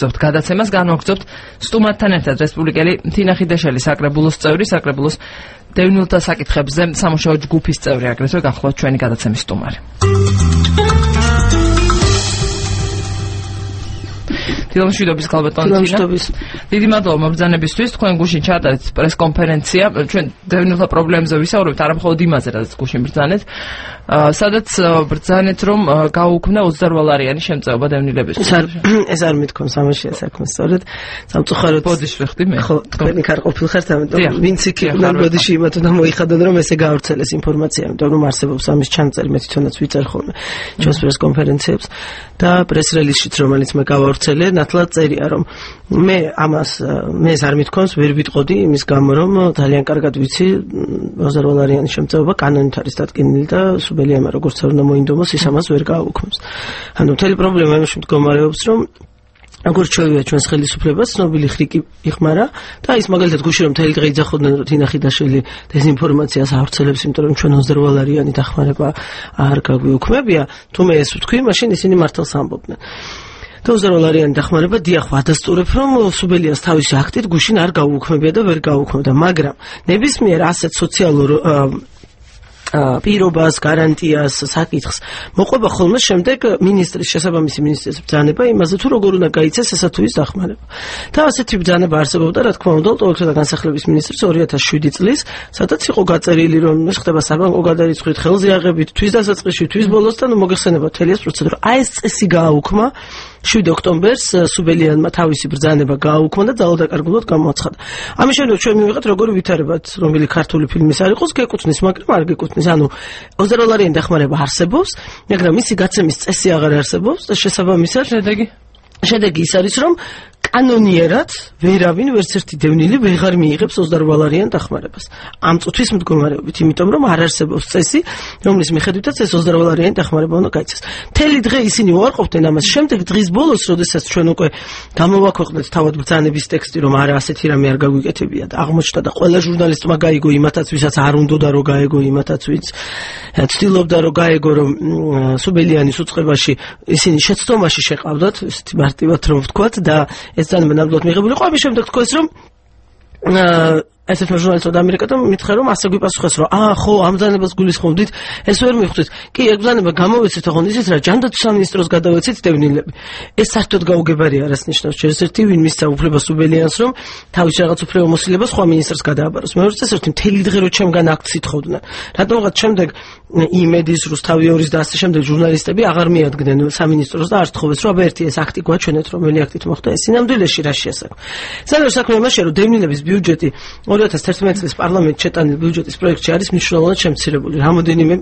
განვაგრძობთ გადაცემას, განვაგრძობთ სტუმართან ერთად რესპუბლიკელი თინა ხიდაშელი საკრებულოს წევრი, საკრებულოს დევნილთა საკითხებზე სამუშაო ჯგუფის წევრი, აგრეთვე გახლავთ ჩვენი გადაცემის სტუმარი. დილამშვიდობის ქალბატონი თინა. დიდი მადლობა მობრძანებისთვის. თქვენ გუშინ ჩაატარეთ პრესკონფერენცია. ჩვენ დევნილთა პრობლემებზე ვისაუბრებთ, არა მხოლოდ იმაზე, რაც გუშინ ბრძანეთ. სადაც ბრძანეთ, რომ გაუქმნა 28-ლარიანი შემწეობა დევნილებისთვის. ეს არ მithქვამს ამაში საქმე, სწორედ სამწუხაროდ ბოდიში ვეხდი მე. ხო, თქვენი არ ყოფილხართ, ამიტომ ვინც იქიდან ბოდიში იმათ უნდა მოიხადონ, რომ ესე გაავრცელეს ინფორმაცია, იმიტომ რომ არსებობს ამის ჩანაწერი, მე თვითონაც ვიწერ ხოლმე ჩვენს პრესკონფერენციებს და პრესრელიზშიც, რომელიც მე გავავრცელე, ნათლად წერია, რომ მე ეს არ მithქვამს, ვერ ვიტყოდი იმის გამო, რომ ძალიან კარგად ვიცი 28-ლარიანი შემწეობა კანონით არის დადგენილი და სუბელიამა როგორც არ უნდა მოინდომოს, ის ამას ვერ გააუქმებს. ანუ მთელი პრობლემა იმაში მდგომარეობს, რომ როგორც ჩვევია ჩვენს ხელისუფლებას, ცნობილი ხრიკი იხმარა და ის მაგალითად გუშინ რომ მთელი დღე იძახოდნენ, რომ თინა ხიდაშვილი დეზინფორმაციას ავრცელებს, იმიტომ რომ ჩვენ 28-ლარიანი დახმარება არ გაგვიუქმებია. თუ მე ეს ვთქვი, მაშინ ისინი მართალს ამბობდნენ. 28-ლარიანი დახმარება დიახ ვადასტურებ, რომ სუბელიას თავისი აქტით გუშინ არ გაუუქმებია და ვერ გაუქმებდა, მაგრამ ნებისმიერ ასეთ სოციალურ პირობას, გარანტიას, საკითხს მოყვება ხოლმე შემდეგ მინისტრის შესაბამისი მინისტრის ბრძანება იმაზე, თუ როგორ უნდა გაიცეს ესა თუ ის დახმარება. და ასეთი ბრძანება არსებობდა, რა თქმა უნდა, ლტოლვილთა და განსახლების მინისტრის 2007 წლის, სადაც იყო გაწერილი, რომ ეს ხდება საბანკო გადარიცხვით, ხელზე აღებით, თვის დასაწყისში, თვის ბოლოს და მოგეხსენება მთელი ეს პროცედურა. აი ეს წესი გააუქმა 7 ოქტომბერს სუბელიანმა თავისი ბრძანება გააუქმა და ძალადაკარგულად გამოაცხადა. ამის შემდეგ ჩვენ მივიღეთ როგორი ვითარებათ, რომელი ქართული ფილმის არ იყოს, გეკუთვნის, მაგრამ არ გეკუთვნის. ანუ 28-ლარიანი დახმარება არსებობს, მაგრამ მისი გაცემის წესი აღარ არსებობს და შესაბამისად შედეგი ის არის, რომ კანონიერად ვერავინ ვერც ერთი დევნილი ვეღარ მიიღებს 28-ლარიან დახმარებას. ამ წუთის მდგომარეობით, იმიტომ რომ არ არსებობს წესი, რომლის მიხედვითაც ეს 28-ლარიანი დახმარება უნდა გაიცეს. მთელი დღე ისინი უარყოფდნენ ამას. შემდეგ დღის ბოლოს, როდესაც ჩვენ უკვე გამოვაქვეყნეთ თავად ბრძანების ტექსტი, რომ არა ასეთი რამე არ გაგვიკეთებია და აღმოჩნდა და ყველა ჟურნალისტმა გაიგო იმათაც, ვისაც არ უნდოდა რომ გაეგო იმათაც, ვინც ცდილობდა რომ გაეგო, რომ სუბელიანის უწყებაში ისინი შეცდომაში შეყავდათ, ისეთი მარტივად რომ ვთქვათ და ეს ძალიან ნამდვილად მიღებული იყო. ამის შემდეგ თქვა რომ ერთ-ერთმა ჟურნალისტმა ამერიკადან მითხრა, რომ ასე გვიპასუხეს, რომ ხო, ამ ბრძანებას გულისხმობდით, ეს ვერ მივხვდით. კი, ეგ ბრძანება გამოვეცეთ, ოღონდ ისიც რა ჯანდაცვის სამინისტროს გადავეცით დევნილები. ეს საერთოდ გაუგებარი არას ნიშნავს. ერთ-ერთი ვინ მისცა უფლებას სუბელიანს, რომ თავის რაღაც უფლება მოსილებას სხვა მინისტრს გადააბაროს. მეორე წესრთი მთელი დღე რო ჩემგან აქტს ითხოვდნენ. რატომღაც შემდეგ იმედის, რუსთავიორის და ასე შემდეგ ჟურნალისტები აღარ მიადგნენ სამინისტროს და არ თხოვეს, რომ აბა ერთი ეს აქტი გვაჩვენეთ, რომელი აქტით მოხდა ეს. სინამდვილეში რა შეასაკვა. სადაც საქმე იმაშია, რომ დევნილების ბიუჯეტი 2011 წლის პარლამენტში შეტანილი ბიუჯეტის პროექტში არის მნიშვნელოვნად შემცირებული. რამოდენიმე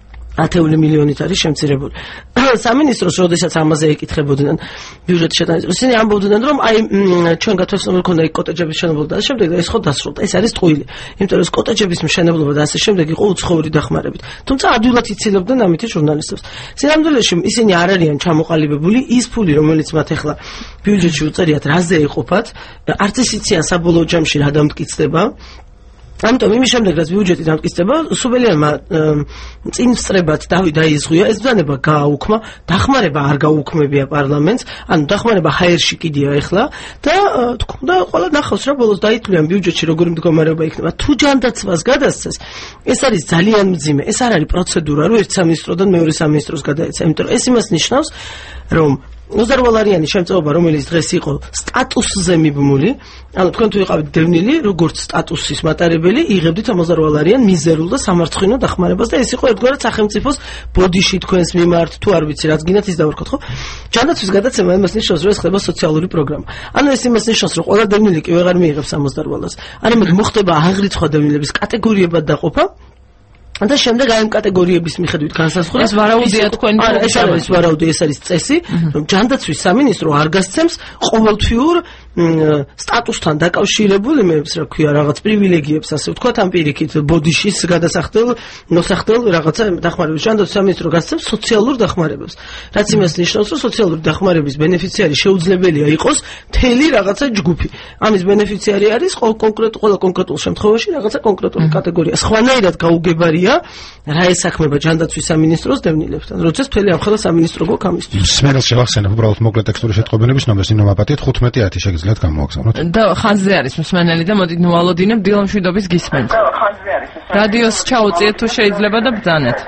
10 მილიონით არის შემცირებული. სამინისტროს როდესაც ამაზე ეკითხებოდნენ ბიუჯეტის შეტანის, ისინი ამბობდნენ, რომ აი ჩვენ გათვალისწინებული ქონდა იქ კოტეჯების მშენებლობა და შემდეგ ეს ხო დასრულდა. ეს არის ტყუილი. იმიტომ რომ კოტეჯების მშენებლობა და ასე შემდეგ იყო უცხოური დახმარებით. თუმცა ადვილად იცილებდნენ ამითი ჟურნალისტებს. სინამდვილეში ისინი არ არიან ჩამოყალიბებული, ის ფული, რომელიც მათ ახლა ბიუჯეტში უწერიათ, რაზე ეყოფათ, არც ის იციან საბოლოო ჯამში რა დამტკიცდება. ამიტომ იმის შემდეგ რაც ბიუჯეტი დამტკიცდება, სუბელიანმა წინ სწრებად დაიზღვია, ეს ბრძანება გააუქმა, დახმარება არ გაუქმებია პარლამენტს, ანუ დახმარება ჰაერში კიდია ახლა და თქონდა ყველა ნახავს რა ბოლოს დაითვლიან ბიუჯეტში როგორი მდგომარეობა იქნება. თუ ჯანდაცვას გადასცეს, ეს არის ძალიან მძიმე, ეს არ არის პროცედურა, რომ ერთ სამინისტროდან მეორე სამინისტროს გადაეცა, იმიტომ რომ ეს იმას ნიშნავს, რომ 28-ლარიანი შემწეობა, რომელიც დღეს იყო სტატუსზე მიბმული, ანუ თქვენ თუ იყავით დევნილი, როგორც სტატუსის მატარებელი, იღებდით 28-ლარიან მიზერულ და სამარცხვინო დახმარებას და ეს იყო ერთგვარად სახელმწიფოს ბოდიში თქვენს მიმართ, თუ არ ვიცი, რაც გინდათ ის დავარქოთ, ხო? ჯანდაცვის გადაცემა იმას ნიშნავს, რომ ეს ხდება სოციალური პროგრამა. ანუ ეს იმას ნიშნავს, რომ ყველა დევნილი კი ვეღარ მიიღებს 28-ლარს. არამედ მოხდება აღრიცხვა დევნილების კატეგორიებად დაყოფა. და შემდეგ აი ამ კატეგორიების მიხედვით განსაზღვრა ეს ვარაუდია თქვენი ეს არის ვარაუდი, ეს არის წესი, რომ ჯანდაცვის სამინისტრო არ გასცემს ყოველთვიურ სტატუსთან დაკავშირებულ იმებს, რა ქვია, რაღაც პრივილეგიებს, ასე ვთქვათ, ამ პირიქით ბოდიშის გადასახდელ, მოსახდელ რაღაცა დახმარებას. ჯანდაცვის სამინისტრო გასცემს სოციალურ დახმარებებს. რაც იმას ნიშნავს, რომ სოციალური დახმარების ბენეფიციარი შეუძლებელია იყოს მთელი რაღაცა ჯგუფი. ამის ბენეფიციარი არის ყველა კონკრეტულ შემთხვევაში რაღაცა კონკრეტული კატეგორია. სხვანაირად გაუგებარია გასაგებია რა ესაქმება ჯანდაცვის სამინისტროს დევნილებთან როდესაც მთელი ამხელა სამინისტრო გვაქვს ამისთვის სმენელს შევახსენებ უბრალოდ მოკლე ტექსტური შეტყობინების ნომერს ნომაპატიეთ 15-10 შეგიძლიათ გამოვაგზავნოთ და ხაზზე არის მსმენელი და მოდით ნუვალოდინებ დილამშვიდობის გისმენთ რადიოს ჩაუწიეთ თუ შეიძლება და ბრძანეთ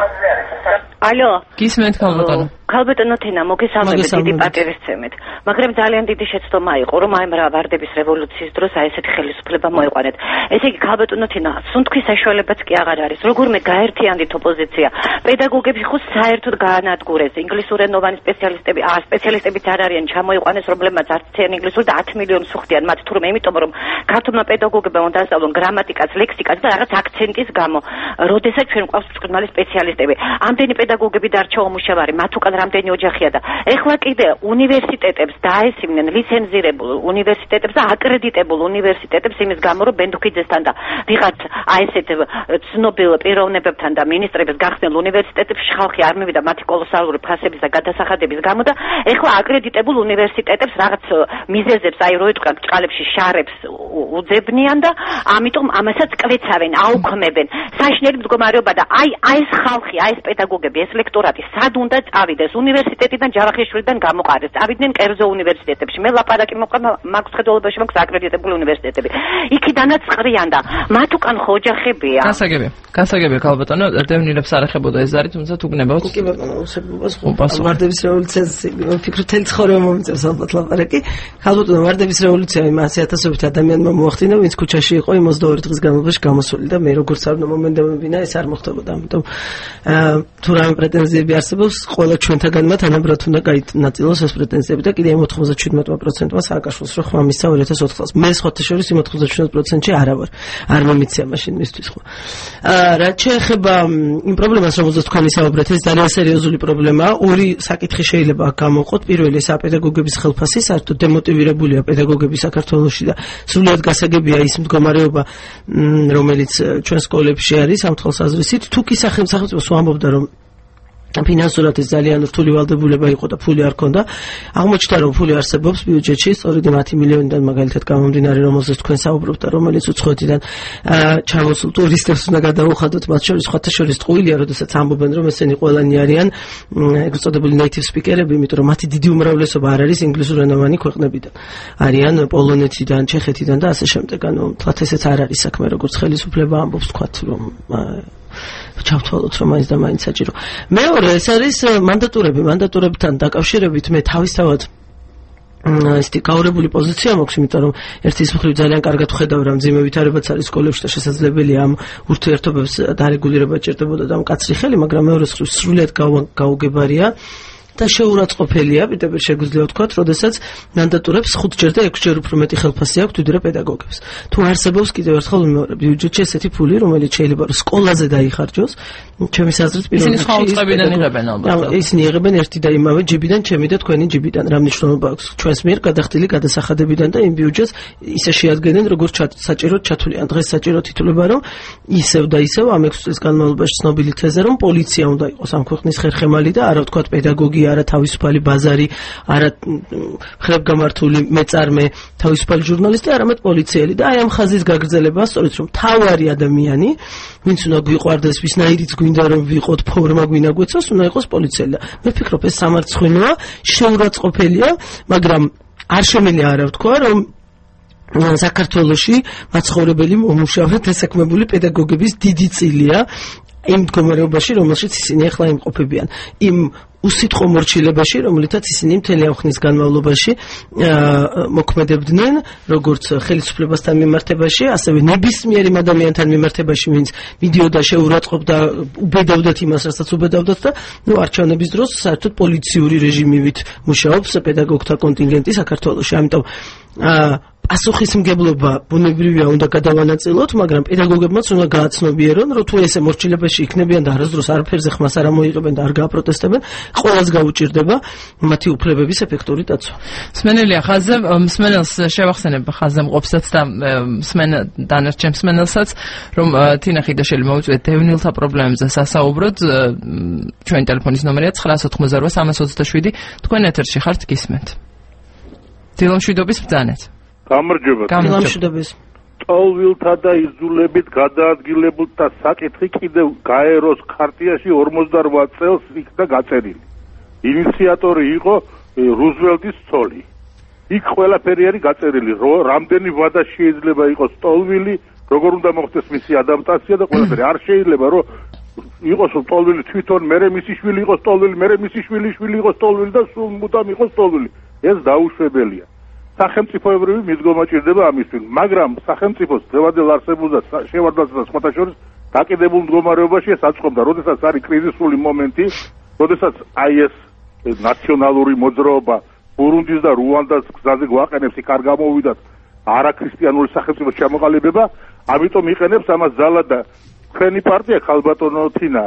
ალო გისმენთ ქალბატონო ქალბატონო თენა მოგესალმებით დიდი პატივისცემით მაგრამ ძალიან დიდი შეცდომა იყო რომ აი ვარდების რევოლუციის დროს აი ესეთი ხელისუფლება მოიყვანეთ ესე იგი ქალბატონო თენა სუნთქვის საშუალებაც კი აღარ არის როგორმე გაერთიანდით ოპოზიცია პედაგოგები ხო საერთოდ გაანადგურეს ინგლისურენოვანი სპეციალისტებიც არ არიან ჩამოიყვანეს პრობლემაც არც ციან ინგლისური და 10 მილიონს უხდიან მათ თურმე იმიტომ რომ ქართულმა პედაგოგებმა უნდა ასწავლონ გრამატიკას ლექსიკას და რაღაც აქცენტის გამო როდესაც ჩვენ გვყავს ბრწყინვალე სპეციალისტები ამდენი პედაგოგები დარჩა უმუშავარი მათ უკან რამდენი ოჯახია და ეხლა კიდე უნივერსიტეტებს დაესწრნენ ლიცენზირებულ უნივერსიტეტებს და აკრედიტებულ უნივერსიტეტებს იმის გამო რომ ბენდუქიძესთან და ვიღაც აი ესეთ ცნობილ პიროვნებებთან და ministrების გახსნილ უნივერსიტეტებში ხალხი არ მივიდა მათი კოლოსალური ფასების და გადასახადების გამო და ეხლა აკრედიტებულ უნივერსიტეტებს რაღაც მიზეზებს აი რო იტყვიან ჭყალებში შარებს უძებნიან და ამიტომ ამასაც კვეცავენ აუქმებენ საშინელი მდგომარეობა და აი ეს ხალხი აი ეს პედაგოგები ეს ლექტორატი სად უნდა წავიდეს უნივერსიტეტიდან ჯავახიშვილიდან გამოყარეს წავიდნენ კერძო უნივერსიტეტებში მე ლაპარაკი მოყვა მაქვს ხედულობაში მაქვს აკრედიტებული უნივერსიტეტები იქიდანაც ყრიან და მათ უკან ხო ოჯახებია გასაგებია ქალბატონო დევნილებს არ ეხებოდა ეს არის თუმცა თუ გნებავთ კი ბატონო უსებობას ვარდების რევოლუციას ვფიქრობ თელ ცხოვრება მომწევს ალბათ ლაპარაკი ქალბატონო ვარდების რევოლუცია იმას 1000-ობით ადამიანმა მოახდინა ვინც ქუჩაში იყო იმ 22 დღის განმავლობაში გამოსული და მე როგორც არ უნდა მომენდებინა ეს არ მოხდებოდა ამიტომ თუ რამე პრეტენზიები არსებობს ყველა ჩვენთაგანმა თანაბრად უნდა გაინაწილოს ეს პრეტენზიები და კიდე 97%-მა სააკაშვილს რო ხმა მისცა 2004 წელს მე სხვათა შორის 97%-ში არ მომიცია მაშინ მისთვის ხო რაც შეეხება იმ პრობლემას რომელზეც თქვენ ისაუბრეთ ეს ძალიან სერიოზული პრობლემაა ორი საკითხი შეიძლება გამოვყოთ პირველი ეს პედაგოგების ხელფასი საერთოდ დემოტივირებულია პედაგოგები საქართველოში და სრულად გასაგებია ის მდგომარეობა რომელიც ჩვენ სკოლებში არის ამ თვალსაზრისით თუ კი სახელმწიფო ამბობდა რომ ფინანსურად ეს ძალიან რთული ვალდებულება იყო და ფული არ ქონდა. აღმოჩნდა რომ ფული არსებობს ბიუჯეტში, სწორედ 10 მილიონიდან მაგალითად გამომდინარე, რომელზეც თქვენ საუბრობთ და რომელიც უცხოეთიდან ჩამოსულ ტურისტებს უნდა გადაუხადოთ, მათ შორის სხვათა შორის ტყუილია, როდესაც ამბობენ რომ ესენი ყველანი არიან ეგრეთ წოდებული native speaker-ები, იმიტომ რომ მათი დიდი უმრავლესობა არ არის ინგლისურენოვანი ქვეყნებიდან. არიან პოლონეთიდან, ჩეხეთიდან და ასე შემდეგ. ანუ თლათ ესეც არ არის საქმე, როგორც ხელისუფლება ამბობს, თქვათ რომ ჩავთვალოთ რომ მაინც და მაინც საჭირო. მეორე ეს არის მანდატურებთან დაკავშირებით მე თავისთავად ესეთი გაურებული პოზიცია მაქვს, იმიტომ რომ ერთის მხრივ ძალიან კარგად ხედავ რა მძიმე ვითარებაც არის სკოლებში და შესაძლებელია ამ ურთიერთობებს დარეგულირება ჭირდებოდა და მკაცრი ხელი, მაგრამ მეორე მხრივ სრულიად გაუგებარია და შეურაცხყოფელია, პირდაპირ შეგვიძლია ვთქვათ, როდესაც მანდატურებს 5ჯერ და 6ჯერ უფრო მეტი ხელფასი აქვს ვიდრე პედაგოგებს. თუ არსებობს კიდევ ერთხელ ვიმეორებ, ბიუჯეტში ესეთი ფული, რომელიც შეიძლება რომ სკოლაზე დაიხარჯოს, ჩემი აზრით პირველ რიგში ისინი სხვა უწყებიდან იღებენ ალბათ. ისინი იღებენ ერთი და იმავე ჯიბიდან, ჩემი და თქვენი ჯიბიდან. რა მნიშვნელობა აქვს ჩვენს მიერ გადახდილი გადასახადებიდან და იმ ბიუჯეტს ისე შეადგენენ, როგორც საჭიროდ ჩათვლიან. დღეს საჭირო თითულება რომ ისევ და ისევ ამ 6 წლის განმავლობაში ცნობილი თეზა რომ პოლიცია უნდა იყოს ამ ქვეყნის ხერხემალი და არა ვთქვათ პედაგოგი არა თავისუფალი ბაზარი, არა ხლებგამართული მეწარმე, თავისუფალი ჟურნალისტი, არამედ პოლიციელი და აი ამ ხაზის გაგრძელება, სწორედ რომ თავარი ადამიანი, ვინც უნდა გვიყვარდეს, ვისნაირიც გვინდა რომ ვიყოთ, ფორმა გვინდა გვეცოს, უნდა იყოს პოლიციელი. მე ვფიქრობ ეს სამარცხვინოა, შეურაცხყოფელია, მაგრამ არ შემიძლია არა ვთქვა რომ საქართველოში მაცხოვრებელი მომუშავე დასაქმებული პედაგოგების დიდი წილია იმ მდგომარეობაში, რომელშიც ისინი ახლა იმყოფებიან. იმ უსიტყვო მორჩილებაში, რომელთაც ისინი მთელი ამ ხნის განმავლობაში მოქმედებდნენ, როგორც ხელისუფლებასთან მიმართებაში, ასევე ნებისმიერ იმ ადამიანთან მიმართებაში, ვინც მიდიოდა შეურაცხყოფდა, უბედავდათ იმას, რასაც უბედავდათ და არჩევნების დროს საერთოდ პოლიციური რეჟიმივით მუშაობს პედაგოგთა კონტინგენტი საქართველოში. ამიტომ პასუხისმგებლობა ბუნებრივია უნდა გადავანაწილოთ, მაგრამ პედაგოგებმაც უნდა გააცნობიერონ, რომ თუ ესე მორჩილებაში იქნებიან და არასდროს არაფერზე ხმას არ ამოიღებენ და არ გააპროტესტებენ, ყველას გაუჭირდება მათი უფლებების ეფექტური დაცვა. მსმენელია ხაზზე, მსმენელს შევახსენებ ხაზზე მყოფსაც და დანარჩენ მსმენელსაც, რომ თინა ხიდაშელი მოვიწვიეთ დევნილთა პრობლემებზე სასაუბროდ, ჩვენი ტელეფონის ნომერია 988 327, თქვენ ეთერში ხართ, გისმენთ. დილამშვიდობის ბრძანეთ. გამარჯობა. გამარჯობა. ტოლვილთა და იზოლებით გადაადგილებულ და საკითხი კიდევ გაეროს ქარტიაში 48 წელს იქნა გაწერილი. ინიციატორი იყო რუზველტის ცოლი. იქ ყველაფერი არის გაწერილი, რამდენი ვადა შეიძლება იყოს ტოლვილი, როგორ უნდა მოხდეს მისი ადაპტაცია და ყველაფერი. არ შეიძლება რომ იყოს ტოლვილი თვითონ, მერე მისი შვილი იყოს ტოლვილი, მერე მისი შვილი იყოს ტოლვილი და სულ მუდამ იყოს ტოლვილი. ეს დაუშვებელია. სახელმწიფოებრივი მიდგომა ჭირდება ამისთვის, მაგრამ სახელმწიფოს დღევანდელ არსებულ და შევარდასა და სხვათა შორის დაკიდებულ მდგომარეობაში ეს აწყობდა, როდესაც არის კრიზისული მომენტი, როდესაც აი ეს ნაციონალური მოძრაობა ბურუნდის და რუანდას გზაზე გვაყენებს, იქ არ გამოვიდათ არაქრისტიანული სახელმწიფოს ჩამოყალიბება, ამიტომ იყენებს ამას ძალად და თქვენი პარტია ხალბატონო თინა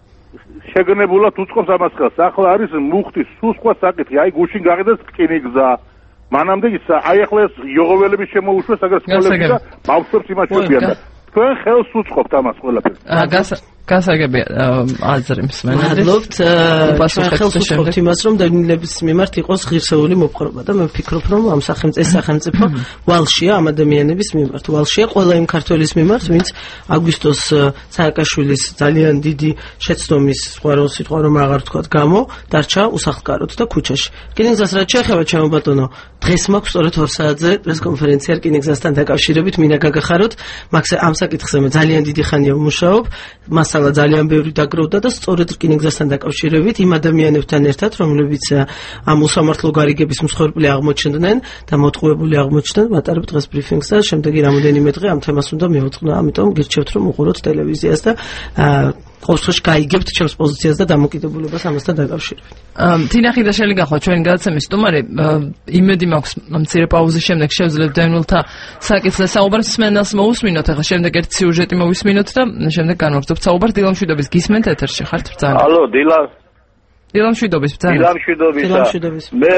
შეგნებულად უწყობს ამას ხელს. ახლა არის მუხტი სულ სხვა საკითხი, აი გუშინ გაყიდეს რკინიგზა. მანამდე აი ახლა ეს იოღოველების შემოუშვეს, აგერ სკოლები და ბავშვებს იმაჩვენებიან და თქვენ ხელს უწყობთ ამას ყველაფერს. გასაგებია აზრი მსმენელი. მადლობთ. ხელს უწყობთ იმას, რომ დევნილების მიმართ იყოს ღირსეული მოპყრობა და მე ვფიქრობ, რომ ამ სახელმწიფო ვალშია ამ ადამიანების მიმართ. ვალშია ყველა იმ ქართველის მიმართ, ვინც აგვისტოს სააკაშვილის ძალიან დიდი შეცდომის სიტყვა რომ აღარ ვთქვათ გამო დარჩა უსახლკაროდ და ქუჩაში. რკინიგზას რაც შეეხება ჩემო ბატონო, დღეს მაქვს სწორედ 2 საათზე პრესკონფერენცია რკინიგზასთან დაკავშირებით, მინდა გაგახაროთ, მაგ ამ საკითხზე მე ძალიან დიდი ხანია ვმუშაობ. მასალა ძალიან ბევრი დაგროვდა და სწორედ რკინიგზასთან დაკავშირებით იმ ადამიანებთან ერთად, რომლებიც ამ უსამართლო გარიგების მსხვერპლი აღმოჩნდნენ და მოტყუებული აღმოჩნდნენ, ვატარებ დღეს ბრიფინგს და შემდეგი რამოდენიმე დღე ამ თემას უნდა მივუწყნო. ამიტომ გირჩევთ რომ უყუროთ ტელევიზიას და ყოველ შემთხვევაში გაიგებთ ჩემს პოზიციას და დამოკიდებულებას ამასთან დაკავშირებით. თინა ხიდაშელი გახვა ჩვენი გადაცემის სტუმარი. იმედი მაქვს მცირე პაუზის შემდეგ შევძლებთ დევნილთა საკითხზე საუბარს, მსმენელს მოусმინოთ, ახლა შემდეგ ერთი სიუჟეტი მოვისმინოთ და შემდეგ განვაგრძობთ საუბარს. დილამ შვიდობის გისმენთ ეთერში ხართ ბრძანა. ალო, დილამ შვიდობის ბრძანა. დილამ შვიდობის. მე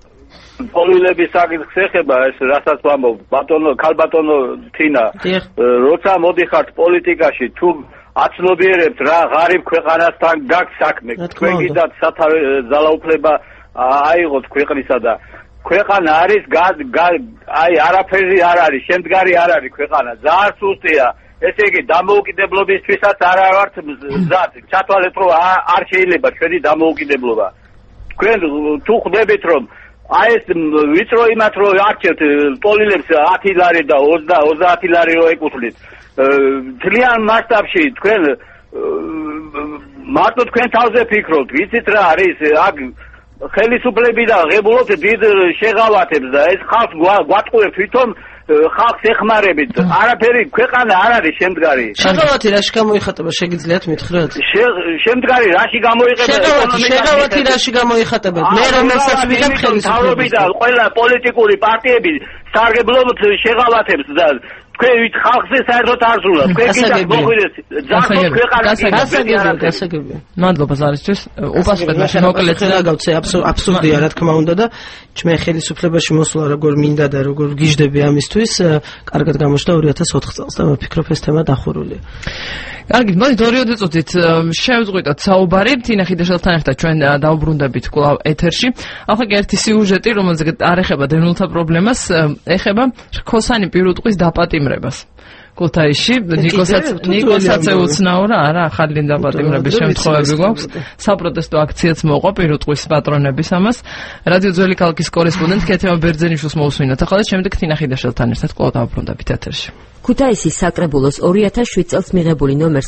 პოლილების საკითხს ეხება ეს რასაც ვამბობ, ქალბატონო თინა, როცა მოდიხართ პოლიტიკაში თუ აცნობიერებთ რა ღარიბ ქვეყანასთან გაქვს საქმე, თქვენ გიდათ სათავე ძალაუფლება აიღოთ ქვეყნისა და ქვეყანა არის აი არაფერი არ არის, შემდგარი არ არის ქვეყანა, ძალიან სუსტია. ესე იგი დამოუკიდებლობისთვისაც არ ვართ მზად, ჩათვალეთ რომ არ შეიძლება ჩვენი დამოუკიდებლობა. თქვენ თუ ხვდებით რომ აი ეს ვიწრო იმათ რომ არჩევთ პოლილებს 10 ლარი და 20 ლარი რო ეკუთვნით. ძალიან მასშტაბში თქვენ მარტო თქვენ თავზე ფიქრობთ, ვიცით რა არის აქ ხელისუფლები და ღებულობთ დიდ შეღავათებს და ეს ხალხს გვატყუებთ თვითონ ხალხს ეხმარებით. არაფერი ქვეყანა არ არის შემდგარი. შეღავათი რაში გამოიხატება შეგიძლიათ მითხრათ? შემდგარი რაში გამოიხატება? შეღავათი რაში გამოიხატება? მე რომელსაც ვიღებ ხელისუფლების და ყველა პოლიტიკური პარტიები სარგებლობთ შეღავათებს და თქვენ ხალხზე საერთოდ არ ზრუნავთ. თქვენ კიდევ მოხვიდეთ ძახოთ ქვეყანა. გასაგებია. მადლობა ზარისთვის. უპასუხეთ მაშინ მოკლედ რა გავცე აბსურდია რა თქმა უნდა და მე ხელისუფლებაში მოსვლა როგორ მინდა და როგორ გიждები ამისთვის კარგად გამოჩნდა 2004 წელს და მე ვფიქრობ ეს თემა დახურულია. კარგი, მოდით 2 წუთით შევწყვიტოთ საუბარი. თინა ხიდაშელთან ერთად ჩვენ დავბრუნდებით კვლავ ეთერში. ახლა კი ერთი სიუჟეტი, რომელზეც არ ეხება დევნილთა პრობლემას, ეხება რქოსანი პირუტყვის დაპატიმრებას. ქუთაისში ნიკოსაც ეუცნაო რა, არა, ახალი დაპატიმრების შემთხვევები გვაქვს. საპროტესტო აქციაც მოყვა პირუტყვის პატრონების ამას. რადიო ძველი ქალაქის კორესპონდენტ ქეთემა ბერძენიშვილს მოусმინოთ. ახლა შემდეგ თინა ხიდაშელთან ერთად კვლავ დავბრუნდებით ეთერში. ქუთაისის საკრებულოს 2007 წელს მიღებული ნომერ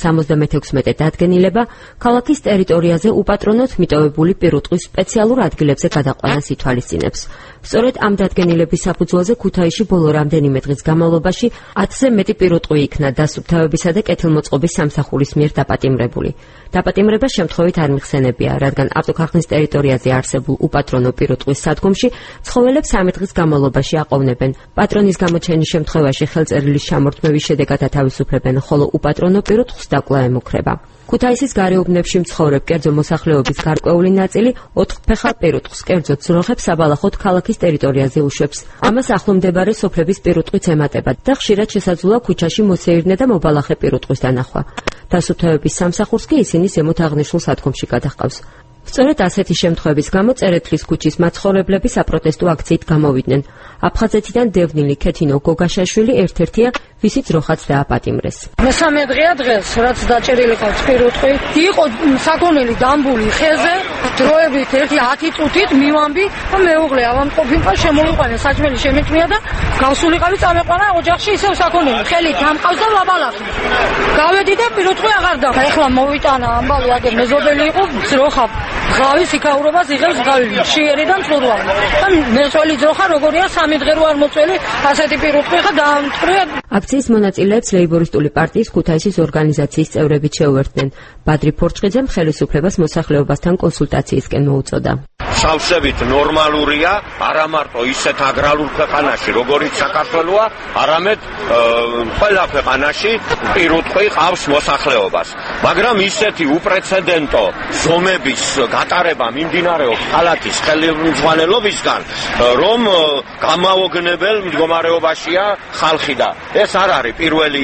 76 დადგენილება ქალაქის ტერიტორიაზე უპატრონოდ მიტოვებული პირუტყვის სპეციალურ ადგილებზე გადაყვანას ითვალისწინებს. სწორედ ამ დადგენილების საფუძველზე ქუთაისში ბოლო რამდენიმე დღის განმავლობაში 10-ზე მეტი პირუტყვი იქნა დასუფთავებისა და კეთილმოწყობის სამსახურის მიერ დაპატიმრებული. დაპატიმრება შემთხვევით არ მიხსენებია, რადგან ავტოქარხნის ტერიტორიაზე არსებულ უპატრონო პირუტყვის სადგომში ცხოველებს 3 დღის განმავლობაში აყოვნებენ. პატრონის გამოჩენის შემთხვევაში ხელწერილის შემორთმევის შედეგად ათავისუფლებენ, ხოლო უპატრონო პირუტყვს დაკლა ემუქრება. ქუთაისის გარეუბნებში მცხოვრებ კერძო მოსახლეობის გარკვეული ნაწილი 4 ფეხა პირუტყვს, კერძოდ ძროხებს საბალახოდ ქალაქის ტერიტორიაზე უშვებს. ამას ახლომდებარე სოფლების პირუტყვიც ემატება და ხშირად შესაძლოა ქუჩაში მოსეირნე და მობალახე პირუტყვის დანახვა. დასუფთავების სამსახურს კი ისინი ზემოთ აღნიშნულ სადგომში გადაჰყავს. სწორედ ასეთი შემთხვევების გამო წერეთლის ქუჩის მაცხოვრებლები საპროტესტო აქციით გამოვიდნენ. აფხაზეთიდან დევნილი ქეთინო გოგაშაშვილი ერთ-ერთია, ვისიც როხაც დააპატიმრეს. მესამე დღეა დღეს, რაც დაჭერილი ყავს პირუტყვი. იყო საქონელი დამბული ხეზე, დროებით 1-10 წუთით მივამბი და მეუღლე ავამყოფილიყო შემოვიყვანე საჭმელი შემიწმია და გავსულიყავი წამეყვანა ოჯახში ისევ საქონელი. ხელით დამყავს და ლაბალახი. გავედი და პირუტყვი აღარ და. ეხლა მოვიტანა ამბავი აგერ მეზობელი იყო, ძროხა ღავის იქაურობას იღებს ღავი, შიერიდან წურვალი. და მეწველი ძროხა როგორია 3 დღე რო არ მოწველი, ასეთი პირუტყვი ხა დაამტყრია. აქციის მონაწილეებს ლეიბორისტული პარტიის ქუთაისის ორგანიზაციის წევრები შეუერთდნენ. ბადრი ფორჩხიძემ ხელისუფლებას მოსახლეობასთან კონსულტაციისკენ მოუწოდა. სავსებით ნორმალურია, არა მარტო ისეთ აგრარულ ქვეყანაში, როგორიც საქართველოა, არამედ ყველა ქვეყანაში პირუტყვი ყავს მოსახლეობას. მაგრამ ისეთი უპრეცედენტო ზომების გატარება მიმდინარეობს ქალაქის ხელმძღვანელობისგან, რომ გამაოგნებელ მდგომარეობაშია ხალხი და ეს არ არის პირველი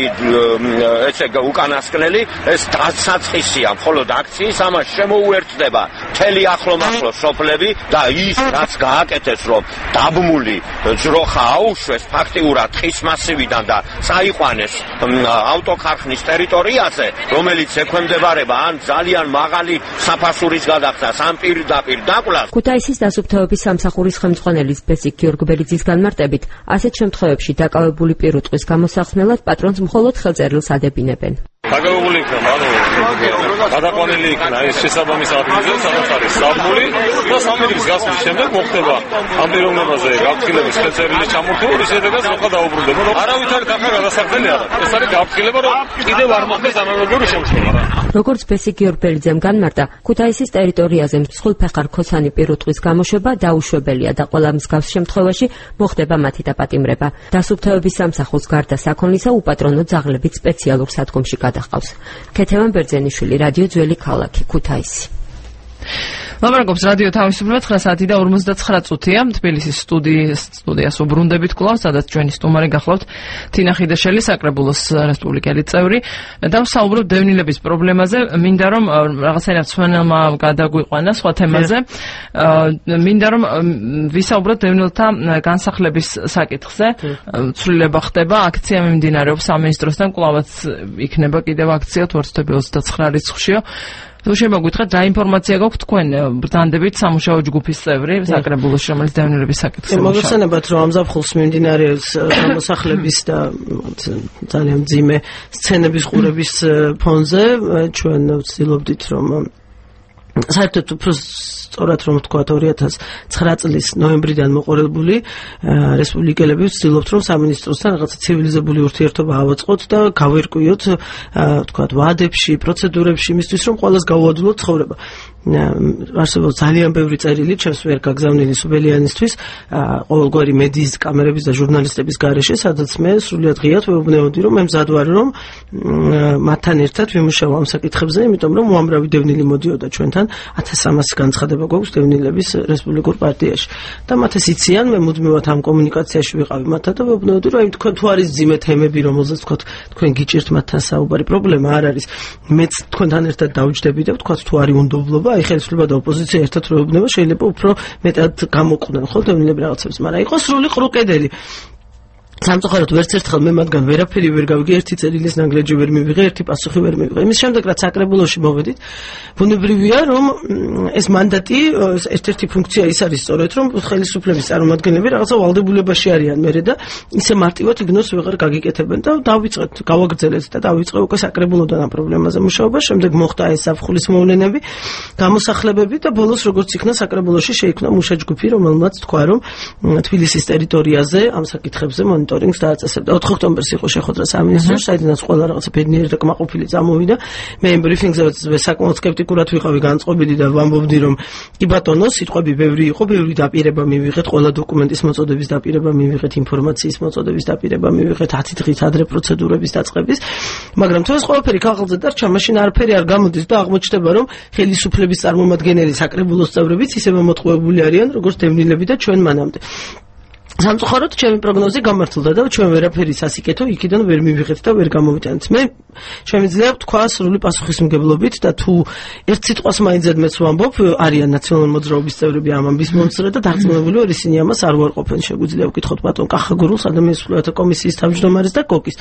ესე უკანასკნელი, ეს დასაწყისია მხოლოდ აქციის, ამას შემოუერთდება მთელი ახლომახლო სოფლები და ის რაც გააკეთეს, რომ დაბმული ძროხა აუშვეს ფაქტიურად ხის მასივიდან და წაიყვანეს ავტოქარხნის ტერიტორიაზე, რომელიც ექვემდებარება ან ძალიან მაღალი საფასურის გადახდას, ან პირდაპირ დაკვლას. ქუთაისის დასუფთავების სამსახურის ხელმძღვანელის ბესიკ გიორგბერიძის განმარტებით, ასეთ შემთხვევებში დაკავებული პირუტყვის გამოსახსნელად პატრონს მხოლოდ ხელწერილს ადებინებენ. დაკავებული იქნა, გადაყვანილი იქნა ეს შესაბამის ადგილზე, სადაც არის საბმული და 3 დღის გასვლის შემდეგ მოხდება ამ პიროვნებაზე გაფრთხილების ხელწერილი ჩამორთმევა, რის შედეგადაც მოხდა დაუბრუნდება. არავითარ ახლა გადასახდელი არ აქვს. ეს არის გაფრთხილება, რომ კიდევ არ მოხდეს ანალოგიური შემთხვევა. როგორც ბესიკ გიორგბერიძემ განმარტა, ქუთაისის ტერიტორიაზე მსხვილფეხარ ქოსანი პირუტყვის გამოშვება დაუშვებელია და ყველა მსგავს შემთხვევაში მოხდება მათი დაპატიმრება. დასუფთავების სამსახურს გარდა საქონლისა უპატრონო ძაღლებით სპეციალურ სადგომში გადაჰყავს. ქეთევან ბერძენიშვილი, რადიო ძველი ქალაქი, ქუთაისი. ლამარაკობს რადიო თავისუფლება 9:39 თბილისის სტუდიას უბრუნდებით კვლავ, სადაც ჩვენი სტუმარი გახლავთ თინა ხიდაშელი, საკრებულოს რესპუბლიკელი წევრი და ვსაუბრობთ დევნილების პრობლემაზე. მინდა რომ რაღაცნაირად სვენელმა გადაგვიყვანა სხვა თემაზე. მინდა რომ ვისაუბროთ დევნილთა განსახლების საკითხზე. ცვლილება ხდება, აქცია მიმდინარეობს სამინისტროსთან, კვლავაც იქნება კიდევ აქცია 29 რიცხვშიო. თუ შემოგვითხრათ, რა ინფორმაცია გაქვთ თქვენ ბრძანდებით სამუშაო ჯგუფის წევრი საკრებულოში, რომელიც დევნილების საკითხზე მუშაობს? მოგეხსენებათ, რომ ამ ზაფხულს მიმდინარეობს გამოსახლების და ძალიან მძიმე სცენების ყურების ფონზე ჩვენ ვცდილობდით, რომ საერთოდ უფრო სწორად რომ ვთქვა 2009 წლის ნოემბრიდან მოყოლებული რესპუბლიკელები ვცდილობთ, რომ სამინისტროსთან რაღაცა ცივილიზებული ურთიერთობა ავაწყოთ და გავერკვიოთ ვთქვათ ვადებში, პროცედურებში, იმისთვის რომ ყველას გაუადვილოთ ცხოვრება. არსებობს ძალიან ბევრი წერილი ჩემს მიერ გაგზავნილი სუბელიანისთვის ყოველგვარი მედიის კამერების და ჟურნალისტების გარეშე, სადაც მე სრულიად ღიად ვეუბნეოდი, რომ მე მზად ვარ, რომ მათთან ერთად ვიმუშაო ამ საკითხებზე, იმიტომ რომ უამრავი დევნილი მოდიოდა ჩვენთან 1300 განცხადება გვაქვს დევნილების რესპუბლიკურ პარტიაში და მათ ეს იციან, მე მუდმივად ამ კომუნიკაციაში ვიყავი მათთან და ვეუბნეოდი, რომ თქვენ თუ არის ძიმე თემები, რომელზეც თქვენ გიჭირთ მათთან საუბარი, პრობლემა არ არის, მეც თქვენთან ერთად დავჯდები და ვთქვათ თუ არის უნდობლობა, აი ხელისუფლება და ოპოზიცია ერთად როებნება, შეიძლება უფრო მეტად გამოყვნენ ხო დევნილები რაღაცებს, მაგრამ იყო სრული ყრუკედელი. სამწუხაროდ ვერც ერთხელ მე მათგან ვერაფერი ვერ გავიგე, ერთი წერილის ნანგრეჯი ვერ მივიღე, ერთი პასუხი ვერ მივიღე. იმის შემდეგ რაც საკრებულოში მოვედით, ბუნებრივია რომ ეს მანდატი, ერთ-ერთი ფუნქცია ის არის სწორედ, რომ ხელისუფლების წარმომადგენლები რაღაცა ვალდებულებაში არიან მერე და ისე მარტივად იგნორს ვეღარ გაგიკეთებენ და დავიწყეთ, გავაგრძელეთ და დავიწყე უკვე საკრებულოდან ამ პრობლემაზე მუშაობა. შემდეგ მოხდა ეს საფხულის მოვლენები, გამოსახლებები და ბოლოს როგორც იქნა საკრებულოში შეიქმნა მუშაჯგუფი, რომელმაც თქვა, რომ თბილისის ტერიტორიაზე ამ საკითხებზე მონიტორინგს დააწესებდა. 4 ოქტომბერს იყო შეხვედრა სამინისტროში, საიდანაც ყველა რაღაცა ბედნიერი და კმაყოფილი წამოვიდა. მე იმ ბრიფინგზე საკმაოდ სკეპტიკურად ვიყავი განწყობილი და ვამბობდი, რომ კი ბატონო, სიტყვები ბევრი იყო, ბევრი დაპირება მივიღეთ, ყველა დოკუმენტის მოწოდების დაპირება მივიღეთ, ინფორმაციის მოწოდების დაპირება მივიღეთ, 10 დღით ადრე პროცედურების დაწყების, მაგრამ თუ ეს ყველაფერი ქაღალდზე დარჩა, მაშინ არაფერი არ გამოდის და აღმოჩნდება, რომ ხელისუფლების წარმომადგენელი საკრებულოს წევრებიც ისევე მოტყუებული არიან, როგორც დევნილები და ჩვენ მანამდე. სამწუხაროდ ჩემი პროგნოზი გამართლდა და ჩვენ ვერაფერი სასიკეთო იქიდან ვერ მივიღეთ და ვერ გამოვიტანეთ. მე შემიძლია ვთქვა სრული პასუხისმგებლობით და თუ ერთ სიტყვას მაინც ზედმეც ვამბობ, არიან ნაციონალური მოძრაობის წევრები ამ ამბის მომცრე და დარწმუნებული ვარ ისინი ამას არ უარყოფენ. შეგვიძლია ვკითხოთ ბატონ კახაგურულს, ადამიანის უფლებათა კომისიის თავმჯდომარეს და კოკის.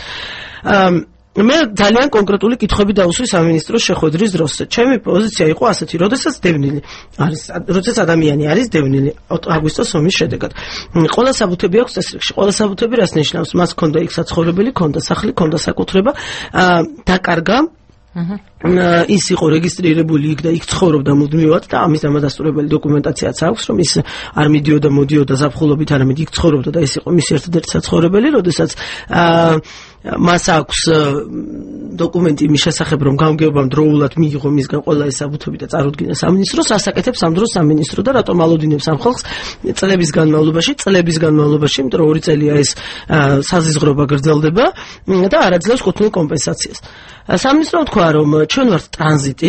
მე ძალიან კონკრეტული კითხვები დავუსვი სამინისტროს შეხვედრის დროს. ჩემი პოზიცია იყო ასეთი, როდესაც დევნილი არის, როდესაც ადამიანი არის დევნილი აგვისტოს ომის შედეგად. ყველა საბუთები აქვს წესრიგში. ყველა საბუთები რას ნიშნავს? მას ჰქონდა იქ საცხოვრებელი, ჰქონდა სახლი, ჰქონდა საკუთრება, დაკარგა ის იყო რეგისტრირებული იქ და იქ ცხოვრობდა მუდმივად და ამის დამადასტურებელი დოკუმენტაციაც აქვს, რომ ის არ მიდიოდა, მოდიოდა ზაფხულობით, არამედ იქ ცხოვრობდა და ეს იყო მის ერთადერთი საცხოვრებელი, როდესაც მას აქვს დოკუმენტი იმის შესახებ, რომ გამგეობამ დროულად მიიღო მისგან ყველა ეს საბუთები და წარუდგინა სამინისტროს, ასაკეთებს ამ დროს სამინისტრო და რატომ ალოდინებს ამ ხალხს წლების განმავლობაში, იმიტომ რომ 2 წელია ეს საზიზღრობა გრძელდება და არ აძლევს კუთვნილ კომპენსაციას. სამინისტრო თქვა, რომ ჩვენ ვართ ტრანზიტი,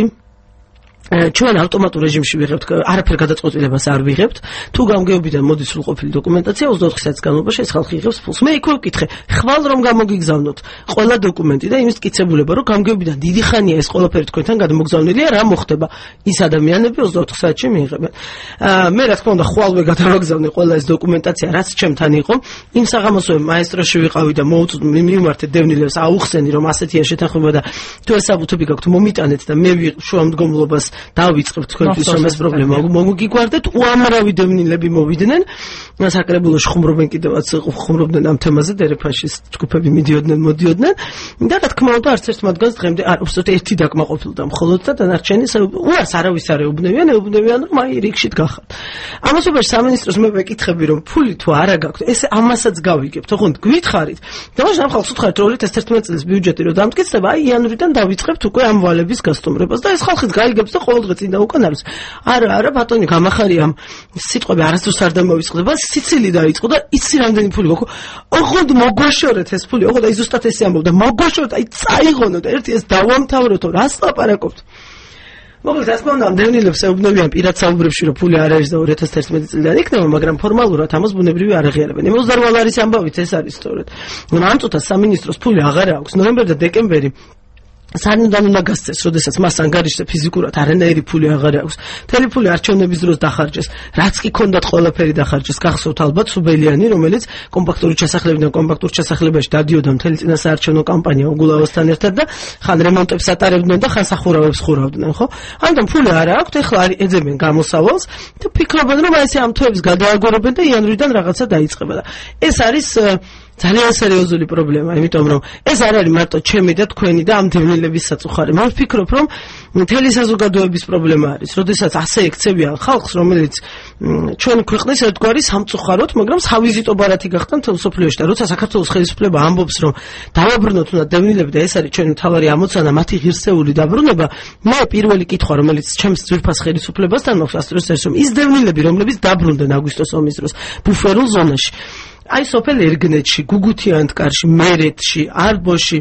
ჩვენ ავტომატურ რეჟიმში ვიღებთ, არაფერ გადაწყვეტილებას არ ვიღებთ. თუ გამგეობიდან მოდის სრულყოფილი დოკუმენტაცია 24 საათის განმავლობაში ეს ხალხი იღებს ფულს. მე იქვე ვკითხე, ხვალ რომ გამოგიგზავნოთ ყველა დოკუმენტი და იმის მტკიცებულება, რომ გამგეობიდან დიდი ხანია ეს ყველაფერი თქვენთან გადმოგზავნილია, რა მოხდება? ის ადამიანები 24 საათში მიიღებენ. მე რა თქმა უნდა ხვალვე გადავაგზავნე ყველა ეს დოკუმენტაცია, რაც ჩემთან იყო. იმ საღამოსვე მაესტროში ვიყავი და მივმართე დევნილებს, აუხსენი რომ ასეთია შეთანხმება და თუ ეს საბუთები გაქვთ მომიტანეთ და მე შუამდგომლობას დავიწყებთ თქვენთვის რომ ეს პრობლემა მოგიგვარდეთ. უამრავი დევნილები მოვიდნენ, საკრებულოში ხუმრობდნენ ამ თემაზე, დერეფაშის ჯგუფები მიდიოდნენ, მოდიოდნენ და რა თქმა უნდა არც ერთ მათგანს დღემდე უბრალოდ ერთი დაკმაყოფილდა მხოლოდ და დანარჩენი უარს არავის არ ეუბნებიან, რომ აი რიგშით გახართ. ამასობაში სამინისტროს მე ვეკითხები, რომ ფული თუ არა გაქვთ, ეს ამასაც გავიგებთ, ოღონდ გვითხრით და მაშინ ამ ხალხს ვთქვათ, რომ 2011 წლის ბიუჯეტი რომ დამტკიცდება, აი იანვრიდან დავიწყებთ უკვე ამ ვალების გასტუმრებას და ეს ხალხი გაიგებს და ყოველდღე წინ და უკან არის. არა, ბატონი, გამახარია ამ სიტყვები არასდროს არ დამოვიწყდება, სიცილი დაიწყო და იცი რამდენი ფული გქონდა. ოღონდ მოგვაშორეთ ეს ფული, ოღონდ აი ზუსტად ესე ამბობდა, მოგვაშორეთ, აი წაიღონოთ, ერთი ეს დავამთავროთო, რას ლაპარაკობთ? მოკლედ, ასე უნდა დევნილებს ეუბნებიან პირად საუბრებში, რომ ფული არ არის და 2011 წლიდან იქნება, მაგრამ ფორმალურად ამას ბუნებრივი არ აღიარებენ. ემოზდარვალ არის ამბავით, ეს არის სწორედ. ამ წუთას სამინისტროს ფული აღარ აქვს. ნოემბერი და დეკემბერი სანიდან უნდა გასცეს, როდესაც მას ანგარიშზე ფიზიკურად არანაირი ფული აღარ აქვს. მთელი ფული არჩევნების დროს დახარჯეს, რაც კი ქონდათ ყველაფერი დახარჯეს. გახსოვთ ალბათ სუბელიანი, რომელიც კომპაქტური ჩასახლებიდან კომპაქტურ ჩასახლებაში დადიოდა მთელი წინასაარჩევნო კამპანია უგულავასთან ერთად და ხან რემონტებს ატარებდნენ და ხან სახურავებს ხურავდნენ, ხო? ამიტომ ფული არ აქვს, ეხლა ეძებენ გამოსავალს და ფიქრობენ, რომ აი ესე ამ თვეებს გადააგორებენ და იანვრიდან რაღაცა დაიწყება და ეს არის ძალიან სერიოზული პრობლემა, იმიტომ რომ ეს არ არის მარტო ჩემი და თქვენი და ამ დევნილების საწუხარი. მე ვფიქრობ, რომ მთელი საზოგადოების პრობლემა არის, როდესაც ასე ექცევიან ხალხს, რომელიც ჩვენ ქვეყნის ერთგვარი სამწუხაროდ, მაგრამ სავიზიტო ბარათი გახდა მთელ სოფლიოში და როცა საქართველოს ხელისუფლება ამბობს, რომ დავაბრუნოთ უნდა დევნილები და ეს არის ჩვენი მთავარი ამოცანა, მათი ღირსეული დაბრუნება, მე პირველი კითხვა, რომელიც ჩემს ძვირფას ხელისუფლებასთან მაქვს, ასწრებს ეს, რომ ის დევნილები, რომლებიც დაბრუნდნენ აგვისტოს ომის დროს ბუფერულ ზონაში, აი სოფელ ერგნეთში, გუგუთიანთკარში, მერეთში, არბოში,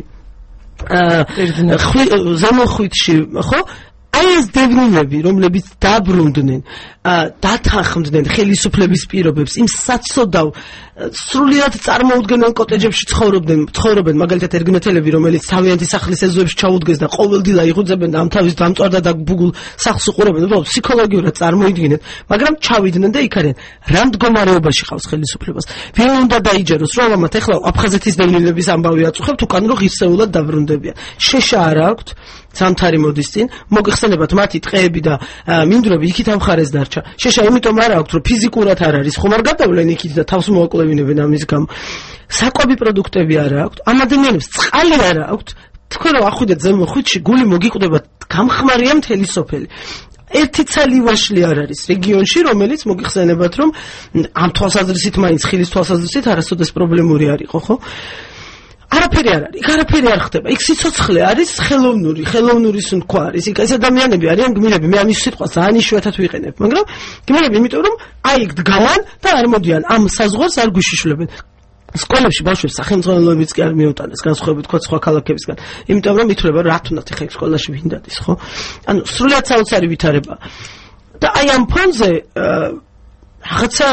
ზემოხვიტში, ხო? აი ეს დევნილები, რომლებიც დაბრუნდნენ, დათანხმდნენ ხელისუფლების პირობებს, იმ საცოდავ სრულიად წარმოუდგენელ კოტეჯებში ცხოვრობენ, მაგალითად ერგნეთელები, რომელიც თავიანთი სახლის ეზოებში ჩაუდგეს და ყოველდღიურად იღუძებენ და ამ თავის დამწვარდა და ბუგულ სახლს უყურებენ, უბრალოდ ფსიქოლოგიურად წარმოიდგინეთ, მაგრამ ჩავიდნენ და იქ არიან. რა მდგომარეობაში ყავს ხელისუფლებას? ვინ უნდა დაიჯეროს, რომ ამათ ეხლა აფხაზეთის დევნილების ამბავი აწუხებთ, უკან რომ ღირსეულად დაბრუნდებიან. შეშა არ აქვთ, ზამთარი მოდის წინ, მოგეხსენებათ მათი ტყეები და მინდვრები იქით ამ ხარეს დარჩა. შეშა იმიტომ არ აქვთ, რომ ფიზიკურად არ არის, ხომ არ გადავლენ იქით და თავს მოაკლევინებენ ამის გამო. საკვები პროდუქტები არ აქვთ, ამ ადამიანებს წყალი არ აქვთ. თქვენ რომ ახვიდეთ ზემო ხვიტში, გული მოგიკვდება, გამხმარია მთელი სოფელი. ერთი ცალი ვაშლი არ არის რეგიონში, რომელიც მოგიხსენებათ, რომ ამ თვალსაზრისით მაინც ხილის თვალსაზრისით არასოდეს პრობლემური არ იყო, ხო? არაფერი არ არის, იქ არაფერი არ ხდება. იქ სიცოცხლე არის ხელოვნური სუნთქვა არის. იქ ეს ადამიანები არიან გმირები. მე ამის სიტყვას ძალიან იშვიათად ვიყენებ, მაგრამ გმირები იმიტომ რომ აი იქ დგამან და არ მოდიან ამ საზღვარს არ გვიშიშვლებენ. სკოლებში ბავშვებს სახელმძღვანელოებიც კი არ მიუტანეს, განსხვავებით თქვა სხვა ქალაქებისგან. იმიტომ რომ ითვლება რა თუნდაც ხე სკოლაში ვინ დადის, ხო? ანუ სრულიად საოცარი ვითარება. და აი ამ ფონზე რაღაცა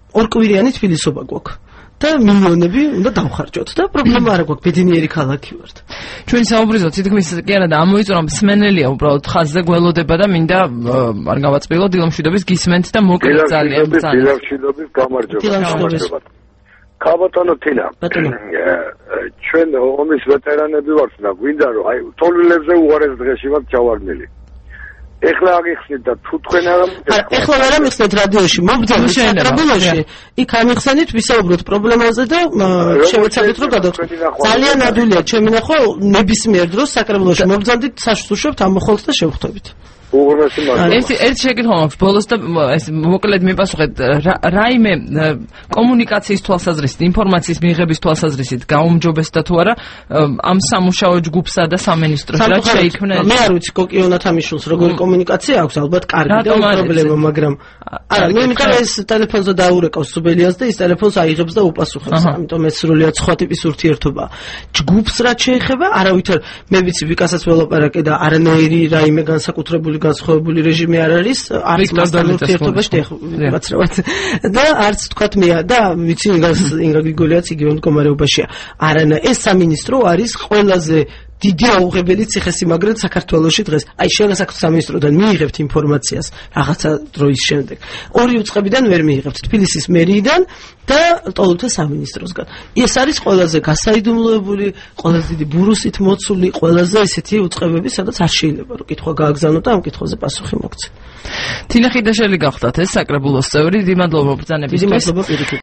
ორკვირიანი თბილისობა გვაქვს. და მილიონები უნდა დავხარჯოთ და პრობლემა არ გვაქვს, ბედნიერი ქალაქი ვართ. ჩვენ საუბრისო თითქმის კი არა და ამოიწურა მსმენელია უბრალოდ ხაზზე გველოდება და მინდა არ გავაწბილოთ დილამშვიდობის გისმენთ და მოკლედ ძალიან დილამშვიდობის გამარჯობა. ქალბატონო თინა. ჩვენ ომის ვეტერანები ვართ და გვინდა რომ აი თოვლილებზე უღარეს დღეში ვართ ჩავარდნილი. ეხლა აღიხსნით და თუ თქვენ ეხლა ვერ ამიხსნით რადიოში მობრძოლი საკრებულოში იქ ამიხსენით ვისაუბროთ პრობლემაზე და შევეცადოთ რომ გადავწყვეტ ძალიან ადვილია ჩემი ნახვა ნებისმიერ დროს საკრებულოში მობრძანდით საშუალებით ამოხვალთ და შევხვდებით ერთ შეკითხვა მაქვს ბოლოს და ეს მოკლედ მიპასუხეთ რაიმე კომუნიკაციის თვალსაზრისით ინფორმაციის მიღების თვალსაზრისით გაუმჯობესდა თუ არა ამ სამუშაო ჯგუფსა და სამინისტროს რა შეიქმნა მე არ ვიცი კოკიონა თამიშულს როგორი კომუნიკაცია აქვს ალბათ კარგი და პრობლემა მაგრამ არა მე მითხარ ეს ტელეფონზე დაურეკავს სუბელიას და ის ტელეფონს აიღებს და უპასუხებს ამიტომ ეს სრულიად სხვა ტიპის ურთიერთობა ჯგუფს რაც შეეხება არავითარ მე ვიცი ვიკასაც ველაპარაკე და არანაირი რაიმე განსაკუთრებული განსხვავებული რეჟიმი არ არის არც ურთიერთობაში ვაცრავად და არც თქვათ მე და ვიცი ინგა გრიგოლიაც იგივე მდგომარეობაშია არანა ეს სამინისტრო არის ყველაზე დიდი აუღებელი ციხესიმაგრე საქართველოში დღეს. აი შეგასაკუთრებით სამინისტროდან მიიღებთ ინფორმაციას რაღაცა დროის შემდეგ. ორი უწყებიდან ვერ მიიღებთ თბილისის მერიიდან და ტოლთა სამინისტროსგან. ეს არის ყველაზე გასაიდუმლოებული, ყველაზე დიდი ბურუსით მოცული, ყველაზე ესეთი უწყებები, სადაც არ შეიძლება რომ კითხვა გააგზავნოთ და ამ კითხვაზე პასუხი მოგცეთ. თინა ხიდაშელი გახდათ ეს საკრებულოს წევრი, დიდი მადლობა ბრძანებისთვის. დიდი მადლობა პირიქით.